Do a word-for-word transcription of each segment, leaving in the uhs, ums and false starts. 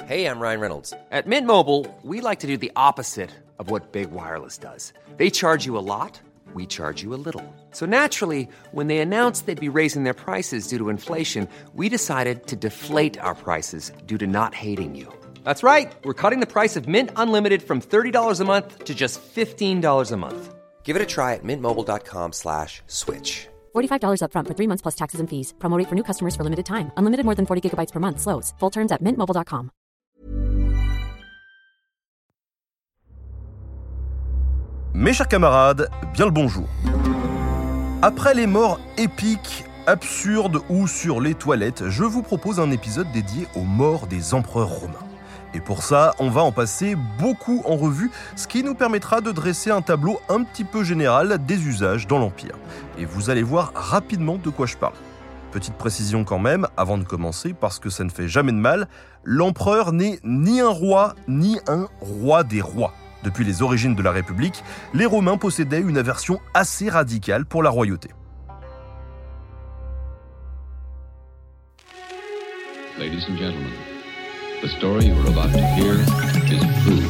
Hey, I'm Ryan Reynolds. At Mint Mobile, we like to do the opposite of what Big Wireless does. They charge you a lot, we charge you a little. So naturally, when they announced they'd be raising their prices due to inflation, we decided to deflate our prices due to not hating you. That's right. We're cutting the price of Mint Unlimited from thirty dollars a month to just fifteen dollars a month. Give it a try at mintmobile.com slash switch. forty-five dollars up front for three months plus taxes and fees. Promo rate for new customers for limited time. Unlimited more than forty gigabytes per month. Slows full terms at mint mobile dot com. Mes chers camarades, bien le bonjour. Après les morts épiques, absurdes ou sur les toilettes, je vous propose un épisode dédié aux morts des empereurs romains. Et pour ça, on va en passer beaucoup en revue, ce qui nous permettra de dresser un tableau un petit peu général des usages dans l'Empire. Et vous allez voir rapidement de quoi je parle. Petite précision quand même, avant de commencer, parce que ça ne fait jamais de mal, l'empereur n'est ni un roi, ni un roi des rois. Depuis les origines de la République, les Romains possédaient une aversion assez radicale pour la royauté. Ladies and gentlemen, the story you are about to hear is true.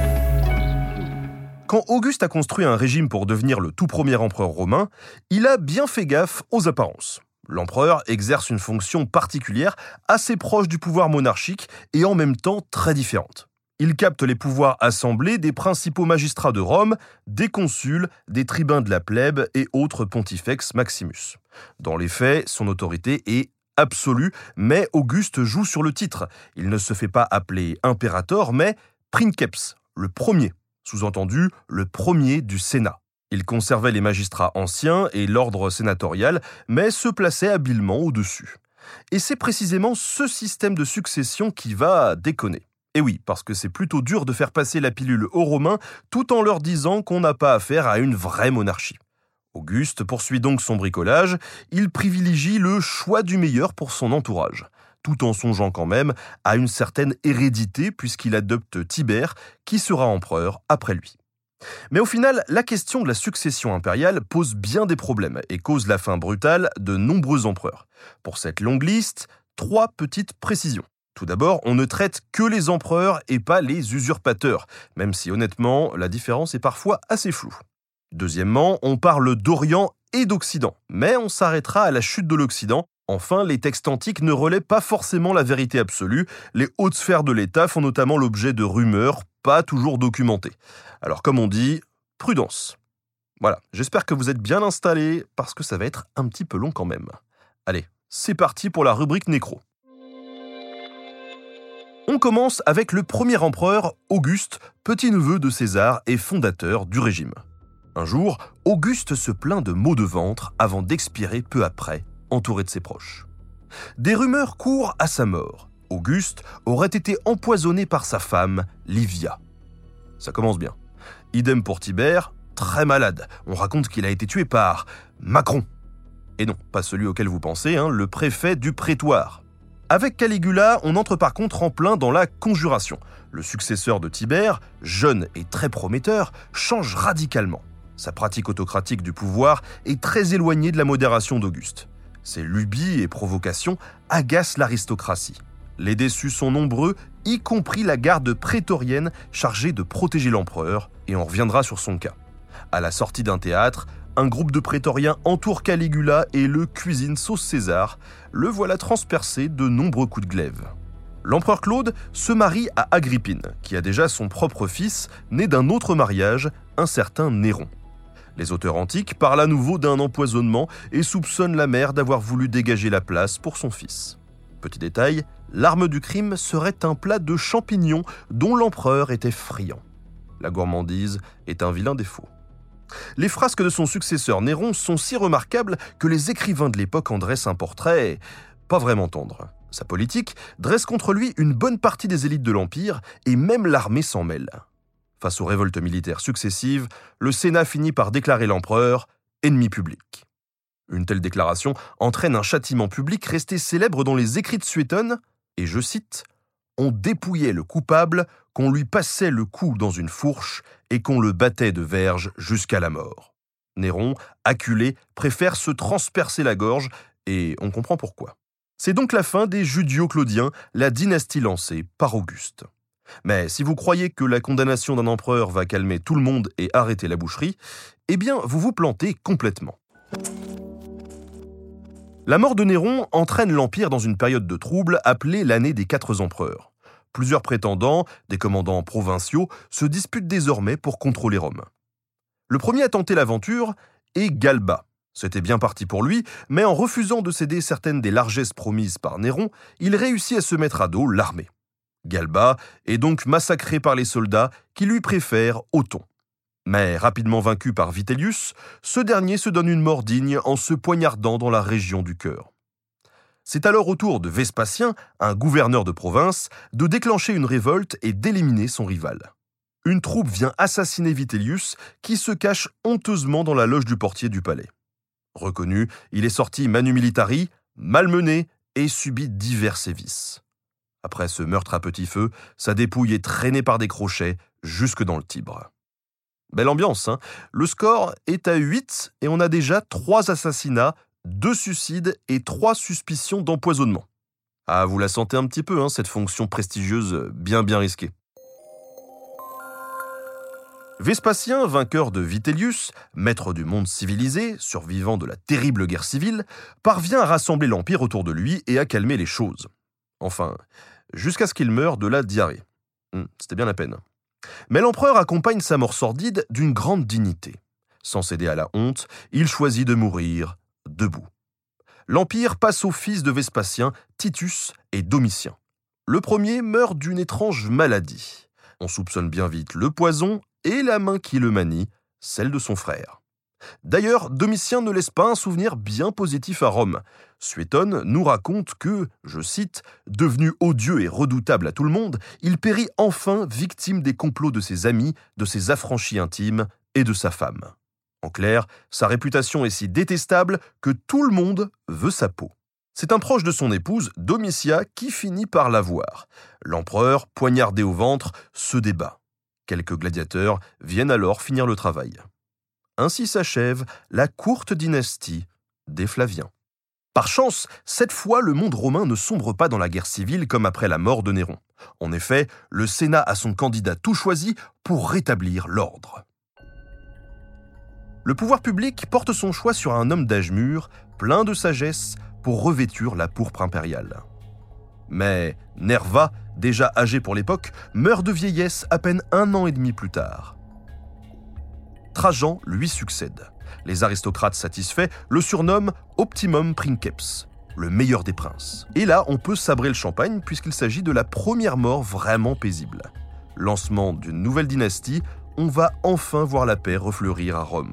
Quand Auguste a construit un régime pour devenir le tout premier empereur romain, il a bien fait gaffe aux apparences. L'empereur exerce une fonction particulière, assez proche du pouvoir monarchique et en même temps très différente. Il capte les pouvoirs assemblés des principaux magistrats de Rome, des consuls, des tribuns de la plèbe et autres pontifex maximus. Dans les faits, son autorité est absolue, mais Auguste joue sur le titre. Il ne se fait pas appeler impérator, mais princeps, le premier, sous-entendu le premier du Sénat. Il conservait les magistrats anciens et l'ordre sénatorial, mais se plaçait habilement au-dessus. Et c'est précisément ce système de succession qui va déconner. Et oui, parce que c'est plutôt dur de faire passer la pilule aux Romains tout en leur disant qu'on n'a pas affaire à une vraie monarchie. Auguste poursuit donc son bricolage, il privilégie le choix du meilleur pour son entourage, tout en songeant quand même à une certaine hérédité puisqu'il adopte Tibère qui sera empereur après lui. Mais au final, la question de la succession impériale pose bien des problèmes et cause la fin brutale de nombreux empereurs. Pour cette longue liste, trois petites précisions. Tout d'abord, on ne traite que les empereurs et pas les usurpateurs, même si honnêtement, la différence est parfois assez floue. Deuxièmement, on parle d'Orient et d'Occident, mais on s'arrêtera à la chute de l'Occident. Enfin, les textes antiques ne relaient pas forcément la vérité absolue. Les hautes sphères de l'État font notamment l'objet de rumeurs pas toujours documentées. Alors comme on dit, prudence. Voilà, j'espère que vous êtes bien installés, parce que ça va être un petit peu long quand même. Allez, c'est parti pour la rubrique nécro. On commence avec le premier empereur, Auguste, petit-neveu de César et fondateur du régime. Un jour, Auguste se plaint de maux de ventre avant d'expirer peu après, entouré de ses proches. Des rumeurs courent à sa mort. Auguste aurait été empoisonné par sa femme, Livia. Ça commence bien. Idem pour Tibère, très malade. On raconte qu'il a été tué par Macron. Et non, pas celui auquel vous pensez, hein, le préfet du prétoire. Avec Caligula, on entre par contre en plein dans la conjuration. Le successeur de Tibère, jeune et très prometteur, change radicalement. Sa pratique autocratique du pouvoir est très éloignée de la modération d'Auguste. Ses lubies et provocations agacent l'aristocratie. Les déçus sont nombreux, y compris la garde prétorienne chargée de protéger l'empereur, et on reviendra sur son cas. À la sortie d'un théâtre, un groupe de prétoriens entoure Caligula et le cuisine sauce César. Le voilà transpercé de nombreux coups de glaive. L'empereur Claude se marie à Agrippine, qui a déjà son propre fils, né d'un autre mariage, un certain Néron. Les auteurs antiques parlent à nouveau d'un empoisonnement et soupçonnent la mère d'avoir voulu dégager la place pour son fils. Petit détail, l'arme du crime serait un plat de champignons dont l'empereur était friand. La gourmandise est un vilain défaut. Les frasques de son successeur Néron sont si remarquables que les écrivains de l'époque en dressent un portrait pas vraiment tendre. Sa politique dresse contre lui une bonne partie des élites de l'Empire et même l'armée s'en mêle. Face aux révoltes militaires successives, le Sénat finit par déclarer l'empereur ennemi public. Une telle déclaration entraîne un châtiment public resté célèbre dans les écrits de Suétone, et je cite « On dépouillait le coupable, qu'on lui passait le cou dans une fourche et qu'on le battait de verge jusqu'à la mort. » Néron, acculé, préfère se transpercer la gorge, et on comprend pourquoi. C'est donc la fin des Judio-Claudiens, la dynastie lancée par Auguste. Mais si vous croyez que la condamnation d'un empereur va calmer tout le monde et arrêter la boucherie, eh bien vous vous plantez complètement. La mort de Néron entraîne l'Empire dans une période de trouble appelée l'année des quatre empereurs. Plusieurs prétendants, des commandants provinciaux, se disputent désormais pour contrôler Rome. Le premier à tenter l'aventure est Galba. C'était bien parti pour lui, mais en refusant de céder certaines des largesses promises par Néron, il réussit à se mettre à dos l'armée. Galba est donc massacré par les soldats qui lui préfèrent Othon. Mais rapidement vaincu par Vitellius, ce dernier se donne une mort digne en se poignardant dans la région du cœur. C'est alors au tour de Vespasien, un gouverneur de province, de déclencher une révolte et d'éliminer son rival. Une troupe vient assassiner Vitellius, qui se cache honteusement dans la loge du portier du palais. Reconnu, il est sorti manu militari, malmené et subit divers sévices. Après ce meurtre à petit feu, sa dépouille est traînée par des crochets jusque dans le Tibre. Belle ambiance, hein ? Le score est à huit et on a déjà trois assassinats, deux suicides et trois suspicions d'empoisonnement. Ah, vous la sentez un petit peu, hein, cette fonction prestigieuse bien bien risquée. Vespasien, vainqueur de Vitellius, maître du monde civilisé, survivant de la terrible guerre civile, parvient à rassembler l'Empire autour de lui et à calmer les choses. Enfin, jusqu'à ce qu'il meure de la diarrhée. Hum, c'était bien la peine. Mais l'empereur accompagne sa mort sordide d'une grande dignité. Sans céder à la honte, il choisit de mourir debout. L'Empire passe aux fils de Vespasien, Titus et Domitien. Le premier meurt d'une étrange maladie. On soupçonne bien vite le poison et la main qui le manie, celle de son frère. D'ailleurs, Domitien ne laisse pas un souvenir bien positif à Rome. Suétone nous raconte que, je cite, « devenu odieux et redoutable à tout le monde, il périt enfin victime des complots de ses amis, de ses affranchis intimes et de sa femme. » En clair, sa réputation est si détestable que tout le monde veut sa peau. C'est un proche de son épouse, Domitia, qui finit par l'avoir. L'empereur, poignardé au ventre, se débat. Quelques gladiateurs viennent alors finir le travail. Ainsi s'achève la courte dynastie des Flaviens. Par chance, cette fois, le monde romain ne sombre pas dans la guerre civile comme après la mort de Néron. En effet, le Sénat a son candidat tout choisi pour rétablir l'ordre. Le pouvoir public porte son choix sur un homme d'âge mûr, plein de sagesse, pour revêtir la pourpre impériale. Mais Nerva, déjà âgé pour l'époque, meurt de vieillesse à peine un an et demi plus tard. Trajan lui succède. Les aristocrates satisfaits le surnomment Optimum Princeps, le meilleur des princes. Et là, on peut sabrer le champagne puisqu'il s'agit de la première mort vraiment paisible. Lancement d'une nouvelle dynastie, on va enfin voir la paix refleurir à Rome.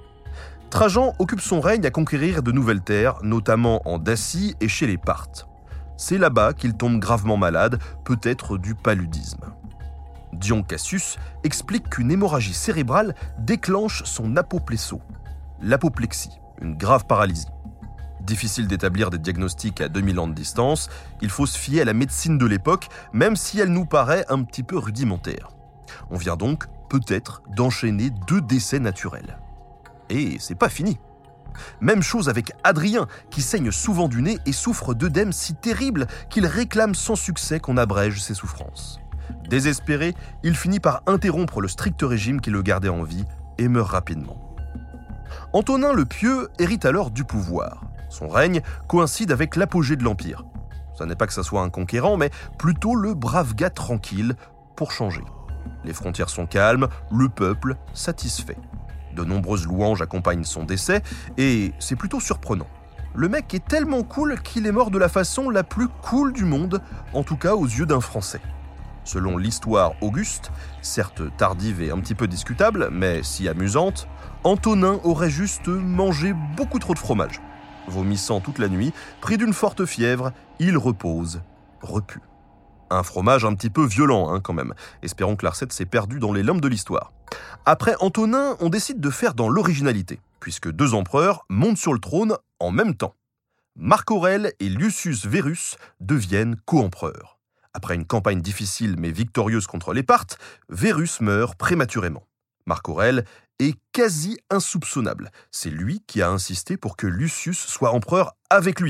Trajan occupe son règne à conquérir de nouvelles terres, notamment en Dacie et chez les Parthes. C'est là-bas qu'il tombe gravement malade, peut-être du paludisme. Dion Cassius explique qu'une hémorragie cérébrale déclenche son apoplesso, l'apoplexie, une grave paralysie. Difficile d'établir des diagnostics à deux mille ans de distance, il faut se fier à la médecine de l'époque, même si elle nous paraît un petit peu rudimentaire. On vient donc, peut-être, d'enchaîner deux décès naturels. Et c'est pas fini. Même chose avec Adrien, qui saigne souvent du nez et souffre d'œdème si terrible qu'il réclame sans succès qu'on abrège ses souffrances. Désespéré, il finit par interrompre le strict régime qui le gardait en vie et meurt rapidement. Antonin le Pieux hérite alors du pouvoir. Son règne coïncide avec l'apogée de l'Empire. Ce n'est pas que ça soit un conquérant, mais plutôt le brave gars tranquille pour changer. Les frontières sont calmes, le peuple satisfait. De nombreuses louanges accompagnent son décès, et c'est plutôt surprenant. Le mec est tellement cool qu'il est mort de la façon la plus cool du monde, en tout cas aux yeux d'un Français. Selon l'histoire Auguste, certes tardive et un petit peu discutable, mais si amusante, Antonin aurait juste mangé beaucoup trop de fromage. Vomissant toute la nuit, pris d'une forte fièvre, il repose, repu. Un fromage un petit peu violent, hein, quand même. Espérons que la recette s'est perdue dans les limbes de l'histoire. Après Antonin, on décide de faire dans l'originalité, puisque deux empereurs montent sur le trône en même temps. Marc Aurèle et Lucius Verus deviennent co-empereurs. Après une campagne difficile mais victorieuse contre les Parthes, Verus meurt prématurément. Marc Aurèle est quasi insoupçonnable. C'est lui qui a insisté pour que Lucius soit empereur avec lui,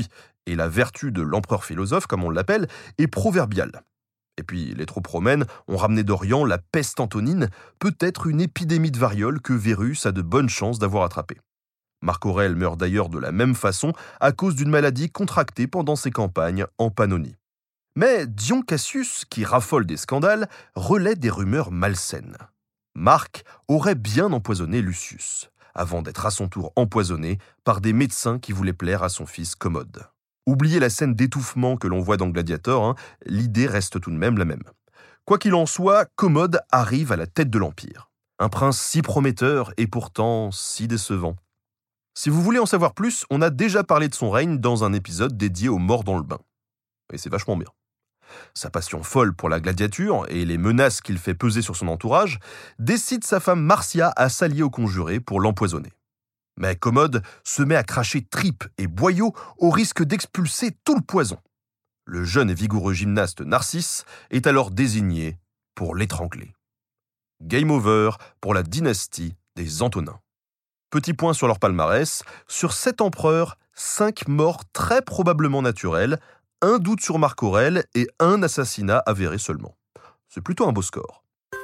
Et la vertu de l'empereur philosophe, comme on l'appelle, est proverbiale. Et puis, les troupes romaines ont ramené d'Orient la peste antonine, peut-être une épidémie de variole que Verus a de bonnes chances d'avoir attrapée. Marc Aurèle meurt d'ailleurs de la même façon à cause d'une maladie contractée pendant ses campagnes en Pannonie. Mais Dion Cassius, qui raffole des scandales, relaie des rumeurs malsaines. Marc aurait bien empoisonné Lucius, avant d'être à son tour empoisonné par des médecins qui voulaient plaire à son fils Commode. Oubliez la scène d'étouffement que l'on voit dans Gladiator, hein, l'idée reste tout de même la même. Quoi qu'il en soit, Commode arrive à la tête de l'Empire. Un prince si prometteur et pourtant si décevant. Si vous voulez en savoir plus, on a déjà parlé de son règne dans un épisode dédié aux morts dans le bain. Et c'est vachement bien. Sa passion folle pour la gladiature et les menaces qu'il fait peser sur son entourage décide sa femme Marcia à s'allier aux conjurés pour l'empoisonner. Mais Commode se met à cracher tripes et boyaux au risque d'expulser tout le poison. Le jeune et vigoureux gymnaste Narcisse est alors désigné pour l'étrangler. Game over pour la dynastie des Antonins. Petit point sur leur palmarès, sur sept empereurs, cinq morts très probablement naturels, un doute sur Marc Aurèle et un assassinat avéré seulement. C'est plutôt un beau score.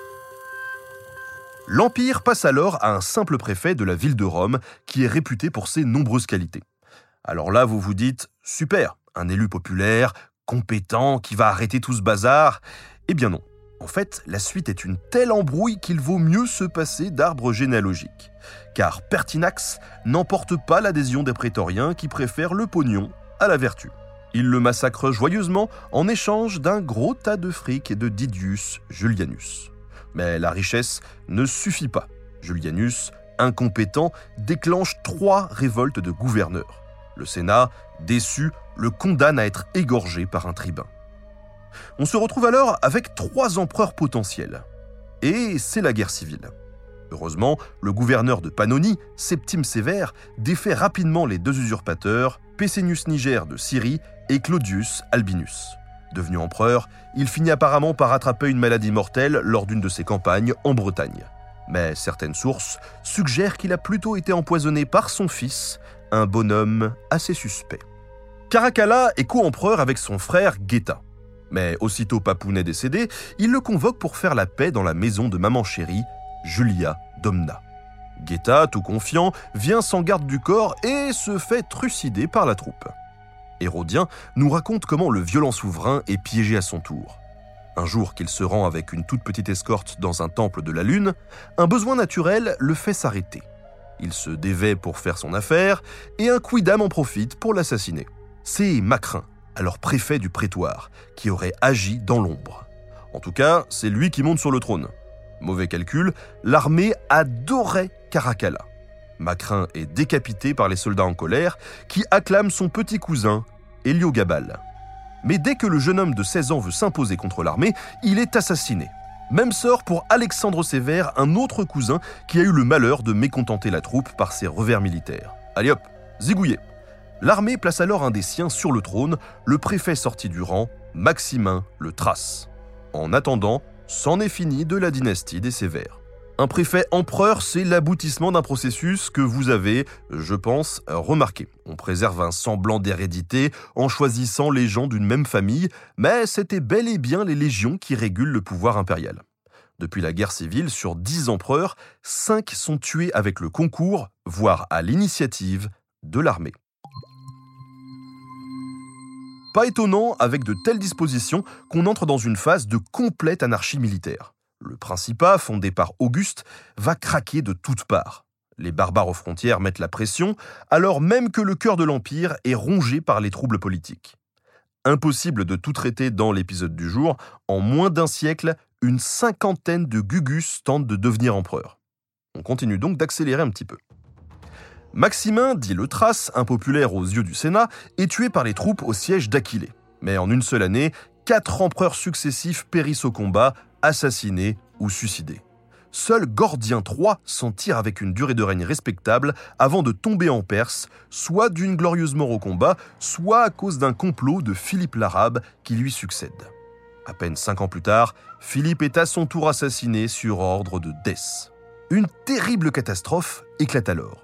L'Empire passe alors à un simple préfet de la ville de Rome qui est réputé pour ses nombreuses qualités. Alors là, vous vous dites, super, un élu populaire, compétent, qui va arrêter tout ce bazar. Eh bien non. En fait, la suite est une telle embrouille qu'il vaut mieux se passer d'arbre généalogique. Car Pertinax n'emporte pas l'adhésion des prétoriens qui préfèrent le pognon à la vertu. Il le massacre joyeusement en échange d'un gros tas de fric et de Didius Julianus. Mais la richesse ne suffit pas. Julianus, incompétent, déclenche trois révoltes de gouverneurs. Le Sénat, déçu, le condamne à être égorgé par un tribun. On se retrouve alors avec trois empereurs potentiels. Et c'est la guerre civile. Heureusement, le gouverneur de Pannonie, Septime Sévère, défait rapidement les deux usurpateurs, Pescennius Niger de Syrie et Claudius Albinus. Devenu empereur, il finit apparemment par attraper une maladie mortelle lors d'une de ses campagnes en Bretagne. Mais certaines sources suggèrent qu'il a plutôt été empoisonné par son fils, un bonhomme assez suspect. Caracalla est co-empereur avec son frère Geta. Mais aussitôt Papoun est décédé, il le convoque pour faire la paix dans la maison de maman chérie, Julia Domna. Geta, tout confiant, vient sans garde du corps et se fait trucider par la troupe. Hérodien nous raconte comment le violent souverain est piégé à son tour. Un jour qu'il se rend avec une toute petite escorte dans un temple de la Lune, un besoin naturel le fait s'arrêter. Il se dévêt pour faire son affaire et un quidam en profite pour l'assassiner. C'est Macrin, alors préfet du prétoire, qui aurait agi dans l'ombre. En tout cas, c'est lui qui monte sur le trône. Mauvais calcul, l'armée adorait Caracalla. Macrin est décapité par les soldats en colère qui acclament son petit cousin, Héliogabale. Mais dès que le jeune homme de seize ans veut s'imposer contre l'armée, il est assassiné. Même sort pour Alexandre Sévère, un autre cousin qui a eu le malheur de mécontenter la troupe par ses revers militaires. Allez hop, zigouillé. L'armée place alors un des siens sur le trône, le préfet sorti du rang, Maximin le Thrace. En attendant, c'en est fini de la dynastie des Sévères. Un préfet empereur, c'est l'aboutissement d'un processus que vous avez, je pense, remarqué. On préserve un semblant d'hérédité en choisissant les gens d'une même famille, mais c'était bel et bien les légions qui régulent le pouvoir impérial. Depuis la guerre civile, sur dix empereurs, cinq sont tués avec le concours, voire à l'initiative, de l'armée. Pas étonnant, avec de telles dispositions, qu'on entre dans une phase de complète anarchie militaire. Le Principat, fondé par Auguste, va craquer de toutes parts. Les barbares aux frontières mettent la pression, alors même que le cœur de l'Empire est rongé par les troubles politiques. Impossible de tout traiter dans l'épisode du jour, en moins d'un siècle, une cinquantaine de Gugus tentent de devenir empereur. On continue donc d'accélérer un petit peu. Maximin, dit le Thrace, impopulaire aux yeux du Sénat, est tué par les troupes au siège d'Aquilée. Mais en une seule année, quatre empereurs successifs périssent au combat, assassinés ou suicidés. Seul Gordien trois s'en tire avec une durée de règne respectable avant de tomber en Perse, soit d'une glorieuse mort au combat, soit à cause d'un complot de Philippe l'Arabe qui lui succède. À peine cinq ans plus tard, Philippe est à son tour assassiné sur ordre de Dès. Une terrible catastrophe éclate alors.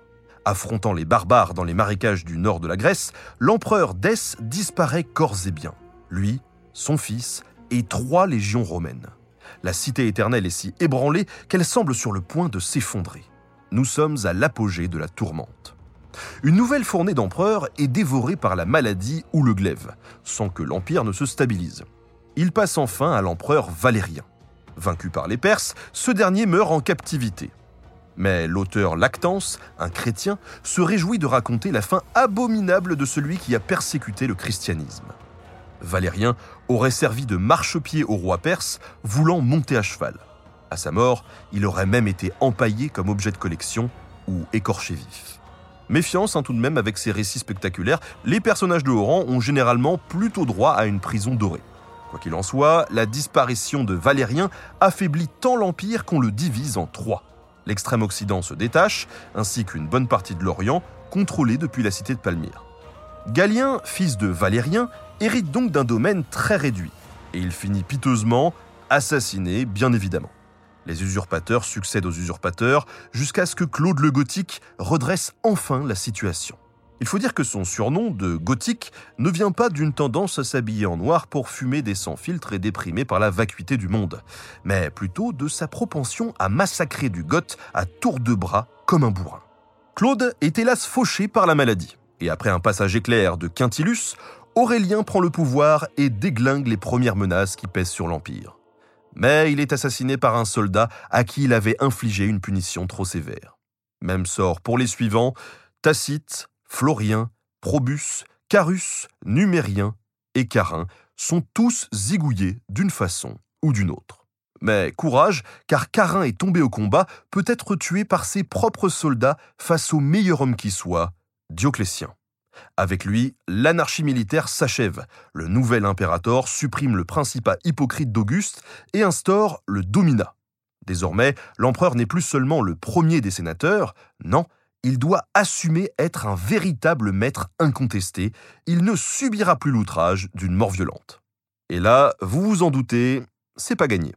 Affrontant les barbares dans les marécages du nord de la Grèce, l'empereur Dèce disparaît corps et biens. Lui, son fils et trois légions romaines. La cité éternelle est si ébranlée qu'elle semble sur le point de s'effondrer. Nous sommes à l'apogée de la tourmente. Une nouvelle fournée d'empereurs est dévorée par la maladie ou le glaive, sans que l'empire ne se stabilise. Il passe enfin à l'empereur Valérien. Vaincu par les Perses, ce dernier meurt en captivité. Mais l'auteur Lactance, un chrétien, se réjouit de raconter la fin abominable de celui qui a persécuté le christianisme. Valérien aurait servi de marchepied au roi perse, voulant monter à cheval. À sa mort, il aurait même été empaillé comme objet de collection ou écorché vif. Méfiance hein, tout de même avec ces récits spectaculaires, les personnages de haut rang ont généralement plutôt droit à une prison dorée. Quoi qu'il en soit, la disparition de Valérien affaiblit tant l'Empire qu'on le divise en trois. L'extrême occident se détache, ainsi qu'une bonne partie de l'Orient, contrôlée depuis la cité de Palmyre. Galien, fils de Valérien, hérite donc d'un domaine très réduit, et il finit piteusement assassiné, bien évidemment. Les usurpateurs succèdent aux usurpateurs, jusqu'à ce que Claude le Gothique redresse enfin la situation. Il faut dire que son surnom de Gothique ne vient pas d'une tendance à s'habiller en noir pour fumer des sans-filtres et déprimé par la vacuité du monde, mais plutôt de sa propension à massacrer du Goth à tour de bras comme un bourrin. Claude est hélas fauché par la maladie, et après un passage éclair de Quintillus, Aurélien prend le pouvoir et déglingue les premières menaces qui pèsent sur l'Empire. Mais il est assassiné par un soldat à qui il avait infligé une punition trop sévère. Même sort pour les suivants, Tacite, Florien, Probus, Carus, Numérien et Carin sont tous zigouillés d'une façon ou d'une autre. Mais courage, car Carin est tombé au combat, peut être tué par ses propres soldats face au meilleur homme qui soit, Dioclétien. Avec lui, l'anarchie militaire s'achève. Le nouvel impérator supprime le principat hypocrite d'Auguste et instaure le dominat. Désormais, l'empereur n'est plus seulement le premier des sénateurs, non, il doit assumer être un véritable maître incontesté. Il ne subira plus l'outrage d'une mort violente. Et là, vous vous en doutez, c'est pas gagné.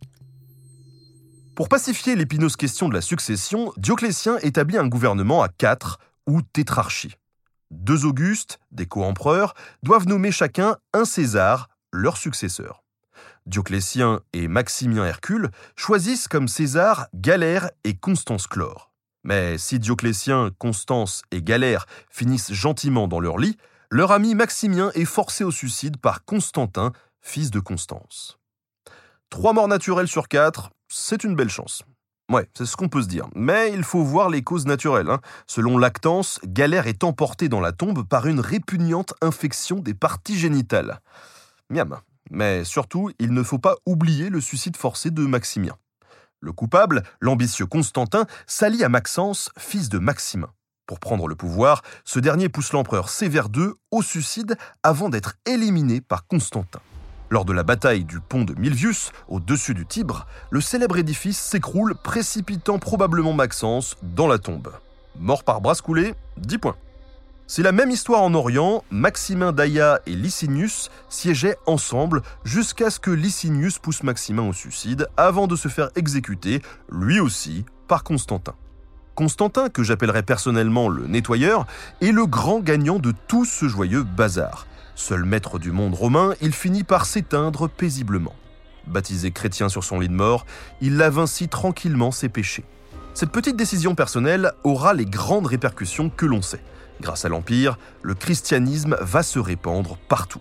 Pour pacifier l'épineuse question de la succession, Dioclétien établit un gouvernement à quatre, ou tétrarchie. Deux Augustes, des co-empereurs, doivent nommer chacun un César, leur successeur. Dioclétien et Maximien Hercule choisissent comme César Galère et Constance Chlore. Mais si Dioclétien, Constance et Galère finissent gentiment dans leur lit, leur ami Maximien est forcé au suicide par Constantin, fils de Constance. Trois morts naturelles sur quatre, c'est une belle chance. Ouais, c'est ce qu'on peut se dire. Mais il faut voir les causes naturelles. Hein. Selon Lactance, Galère est emporté dans la tombe par une répugnante infection des parties génitales. Miam. Mais surtout, il ne faut pas oublier le suicide forcé de Maximien. Le coupable, l'ambitieux Constantin, s'allie à Maxence, fils de Maximin. Pour prendre le pouvoir, ce dernier pousse l'empereur Sévère deux au suicide avant d'être éliminé par Constantin. Lors de la bataille du pont de Milvius, au-dessus du Tibre, le célèbre édifice s'écroule, précipitant probablement Maxence dans la tombe. Mort par brasse coulée, dix points. C'est la même histoire en Orient, Maximin d'Aïa et Licinius siégeaient ensemble jusqu'à ce que Licinius pousse Maximin au suicide avant de se faire exécuter, lui aussi, par Constantin. Constantin, que j'appellerais personnellement le nettoyeur, est le grand gagnant de tout ce joyeux bazar. Seul maître du monde romain, il finit par s'éteindre paisiblement. Baptisé chrétien sur son lit de mort, il lave ainsi tranquillement ses péchés. Cette petite décision personnelle aura les grandes répercussions que l'on sait. Grâce à l'Empire, le christianisme va se répandre partout.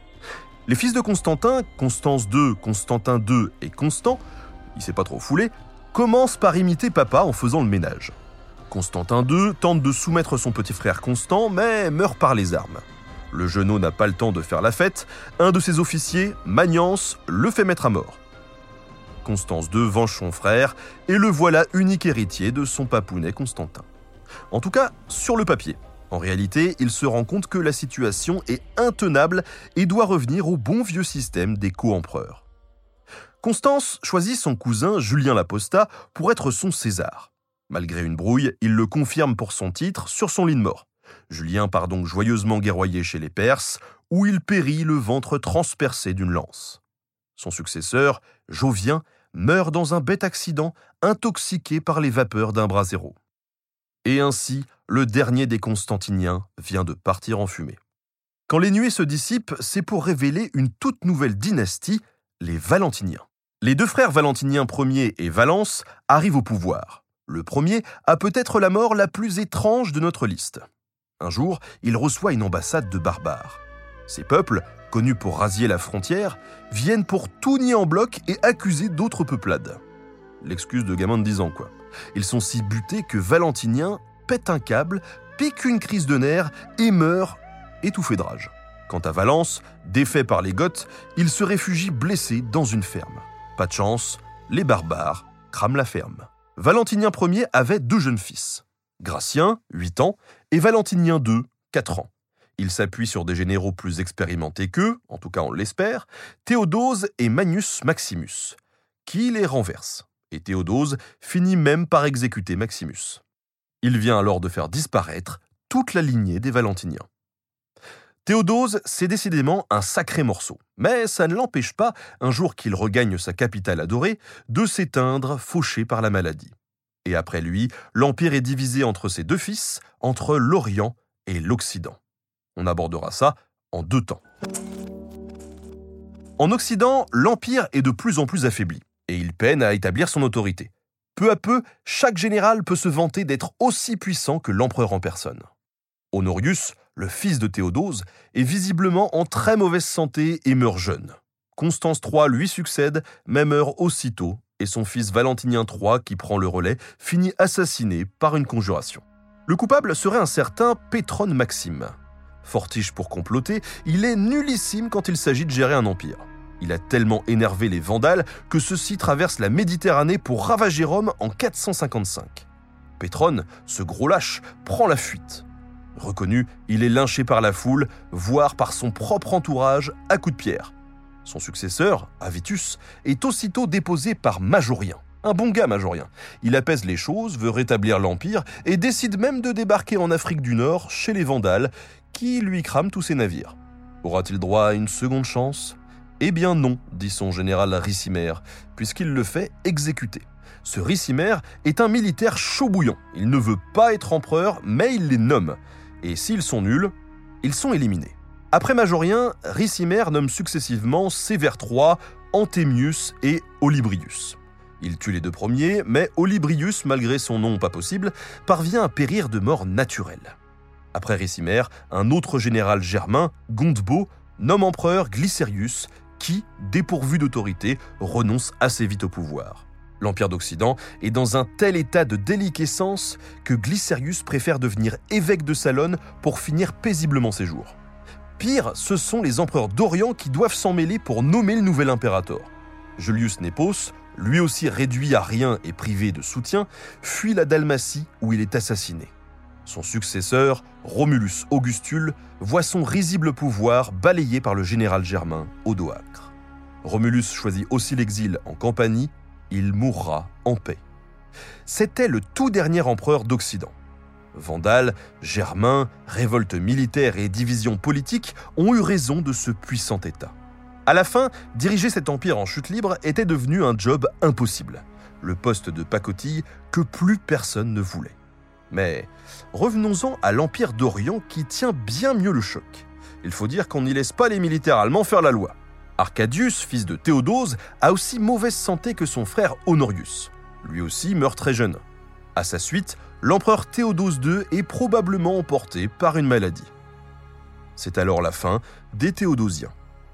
Les fils de Constantin, Constance deux, Constantin deux et Constant, il s'est pas trop foulé, commencent par imiter papa en faisant le ménage. Constantin deux tente de soumettre son petit frère Constant, mais meurt par les armes. Le jeune n'a pas le temps de faire la fête, un de ses officiers, Magnance, le fait mettre à mort. Constance deux venge son frère, et le voilà unique héritier de son papounet Constantin. En tout cas, sur le papier. En réalité, il se rend compte que la situation est intenable et doit revenir au bon vieux système des co-empereurs. Constance choisit son cousin Julien l'Apostat pour être son César. Malgré une brouille, il le confirme pour son titre sur son lit de mort. Julien part donc joyeusement guerroyer chez les Perses, où il périt le ventre transpercé d'une lance. Son successeur, Jovien, meurt dans un bête accident, intoxiqué par les vapeurs d'un brasero. Et ainsi, le dernier des Constantiniens vient de partir en fumée. Quand les nuées se dissipent, c'est pour révéler une toute nouvelle dynastie, les Valentiniens. Les deux frères Valentinien Ier et Valence arrivent au pouvoir. Le premier a peut-être la mort la plus étrange de notre liste. Un jour, il reçoit une ambassade de barbares. Ces peuples, connus pour rasier la frontière, viennent pour tout nier en bloc et accuser d'autres peuplades. L'excuse de gamin de dix ans, quoi. Ils sont si butés que Valentinien pète un câble, pique une crise de nerfs et meurt étouffé de rage. Quant à Valence, défait par les Goths, il se réfugie blessé dans une ferme. Pas de chance, les barbares crament la ferme. Valentinien Ier avait deux jeunes fils, Gratien, huit ans, et Valentinien deux, quatre ans. Il s'appuie sur des généraux plus expérimentés qu'eux, en tout cas on l'espère, Théodose et Manius Maximus, qui les renversent. Et Théodose finit même par exécuter Maximus. Il vient alors de faire disparaître toute la lignée des Valentiniens. Théodose, c'est décidément un sacré morceau, mais ça ne l'empêche pas, un jour qu'il regagne sa capitale adorée, de s'éteindre fauché par la maladie. Et après lui, l'Empire est divisé entre ses deux fils, entre l'Orient et l'Occident. On abordera ça en deux temps. En Occident, l'Empire est de plus en plus affaibli, et il peine à établir son autorité. Peu à peu, chaque général peut se vanter d'être aussi puissant que l'empereur en personne. Honorius, le fils de Théodose, est visiblement en très mauvaise santé et meurt jeune. Constance trois lui succède, mais meurt aussitôt, et son fils Valentinien trois, qui prend le relais, finit assassiné par une conjuration. Le coupable serait un certain Pétrone Maxime. Fortiche pour comploter, il est nullissime quand il s'agit de gérer un empire. Il a tellement énervé les Vandales que ceux-ci traversent la Méditerranée pour ravager Rome en quatre cent cinquante-cinq. Pétrone, ce gros lâche, prend la fuite. Reconnu, il est lynché par la foule, voire par son propre entourage à coups de pierre. Son successeur, Avitus, est aussitôt déposé par Majorien. Un bon gars, Majorien. Il apaise les choses, veut rétablir l'Empire et décide même de débarquer en Afrique du Nord, chez les Vandales, qui lui crament tous ses navires. Aura-t-il droit à une seconde chance ? Eh bien non, dit son général Ricimer, puisqu'il le fait exécuter. Ce Ricimer est un militaire chaud bouillant. Il ne veut pas être empereur, mais il les nomme. Et s'ils sont nuls, ils sont éliminés. Après Majorien, Ricimer nomme successivement Sévère trois, Anthemius et Olybrius. Il tue les deux premiers, mais Olybrius, malgré son nom pas possible, parvient à périr de mort naturelle. Après Ricimer, un autre général germain, Gondebaud, nomme empereur Glycérius, qui, dépourvu d'autorité, renonce assez vite au pouvoir. L'Empire d'Occident est dans un tel état de déliquescence que Glycérius préfère devenir évêque de Salonne pour finir paisiblement ses jours. Pire, ce sont les empereurs d'Orient qui doivent s'en mêler pour nommer le nouvel impérator. Julius Nepos, lui aussi réduit à rien et privé de soutien, fuit la Dalmatie où il est assassiné. Son successeur, Romulus Augustule, voit son risible pouvoir balayé par le général germain Odoacre. Romulus choisit aussi l'exil en Campanie. Il mourra en paix. C'était le tout dernier empereur d'Occident. Vandales, Germains, révoltes militaires et divisions politiques ont eu raison de ce puissant État. À la fin, diriger cet empire en chute libre était devenu un job impossible, le poste de pacotille que plus personne ne voulait. Mais revenons-en à l'Empire d'Orient qui tient bien mieux le choc. Il faut dire qu'on n'y laisse pas les militaires allemands faire la loi. Arcadius, fils de Théodose, a aussi mauvaise santé que son frère Honorius. Lui aussi meurt très jeune. À sa suite, l'empereur Théodose deux est probablement emporté par une maladie. C'est alors la fin des Théodosiens.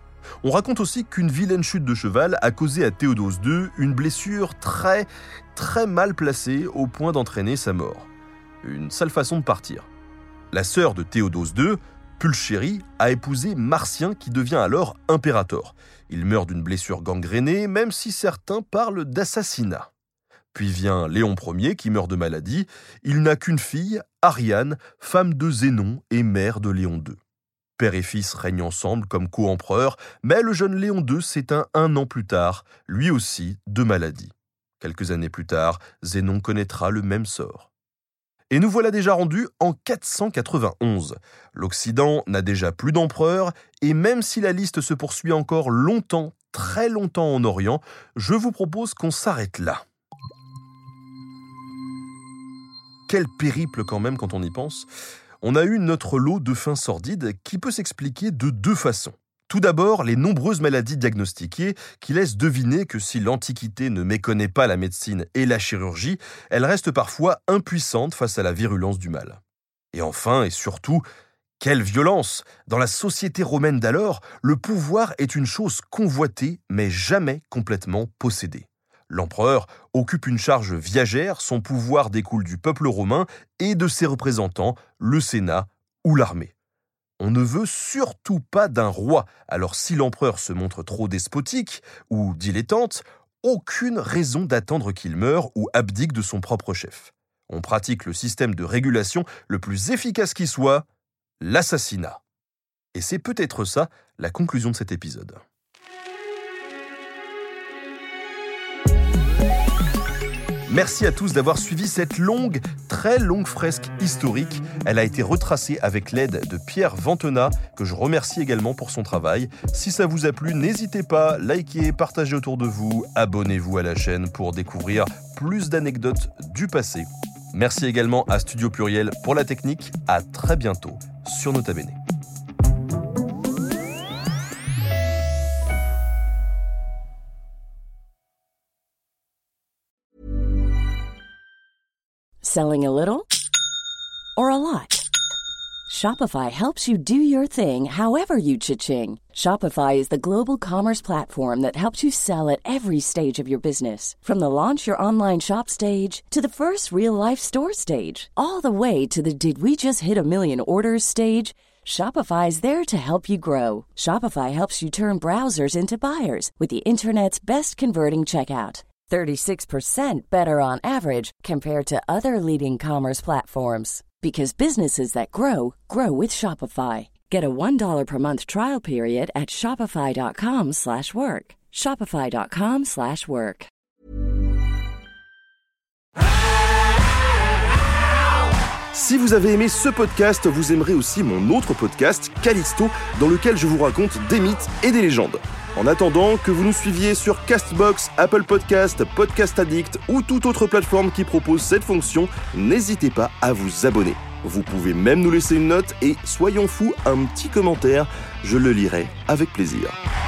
On raconte aussi qu'une vilaine chute de cheval a causé à Théodose deux une blessure très, très mal placée au point d'entraîner sa mort. Une sale façon de partir. La sœur de Théodose deux, Pulchérie, a épousé Marcien qui devient alors impérator. Il meurt d'une blessure gangrénée, même si certains parlent d'assassinat. Puis vient Léon Ier qui meurt de maladie. Il n'a qu'une fille, Ariane, femme de Zénon et mère de Léon deux. Père et fils règnent ensemble comme co-empereurs, mais le jeune Léon deux s'éteint un an plus tard, lui aussi de maladie. Quelques années plus tard, Zénon connaîtra le même sort. Et nous voilà déjà rendus en quatre cent quatre-vingt-onze. L'Occident n'a déjà plus d'empereur, et même si la liste se poursuit encore longtemps, très longtemps en Orient, je vous propose qu'on s'arrête là. Quel périple quand même quand on y pense. On a eu notre lot de fins sordides qui peut s'expliquer de deux façons. Tout d'abord, les nombreuses maladies diagnostiquées qui laissent deviner que si l'Antiquité ne méconnaît pas la médecine et la chirurgie, elle reste parfois impuissante face à la virulence du mal. Et enfin, et surtout, quelle violence! Dans la société romaine d'alors, le pouvoir est une chose convoitée, mais jamais complètement possédée. L'empereur occupe une charge viagère, son pouvoir découle du peuple romain et de ses représentants, le Sénat ou l'armée. On ne veut surtout pas d'un roi, alors si l'empereur se montre trop despotique ou dilettante, aucune raison d'attendre qu'il meure ou abdique de son propre chef. On pratique le système de régulation le plus efficace qui soit, l'assassinat. Et c'est peut-être ça la conclusion de cet épisode. Merci à tous d'avoir suivi cette longue, très longue fresque historique. Elle a été retracée avec l'aide de Pierre Ventena, que je remercie également pour son travail. Si ça vous a plu, n'hésitez pas, likez, partagez autour de vous, abonnez-vous à la chaîne pour découvrir plus d'anecdotes du passé. Merci également à Studio Pluriel pour la technique. À très bientôt sur Nota Bene. Selling a little or a lot? Shopify helps you do your thing however you cha-ching. Shopify is the global commerce platform that helps you sell at every stage of your business. From the launch your online shop stage to the first real-life store stage, all the way to the did we just hit a million orders stage. Shopify is there to help you grow. Shopify helps you turn browsers into buyers with the internet's best converting checkout. thirty-six percent better on average compared to other leading commerce platforms. Because businesses that grow, grow with Shopify. Get a one dollar per month trial period at shopify.com slash work. Shopify.com slash work. Si vous avez aimé ce podcast, vous aimerez aussi mon autre podcast, Callisto, dans lequel je vous raconte des mythes et des légendes. En attendant que vous nous suiviez sur Castbox, Apple Podcast, Podcast Addict ou toute autre plateforme qui propose cette fonction, n'hésitez pas à vous abonner. Vous pouvez même nous laisser une note et, soyons fous, un petit commentaire, je le lirai avec plaisir.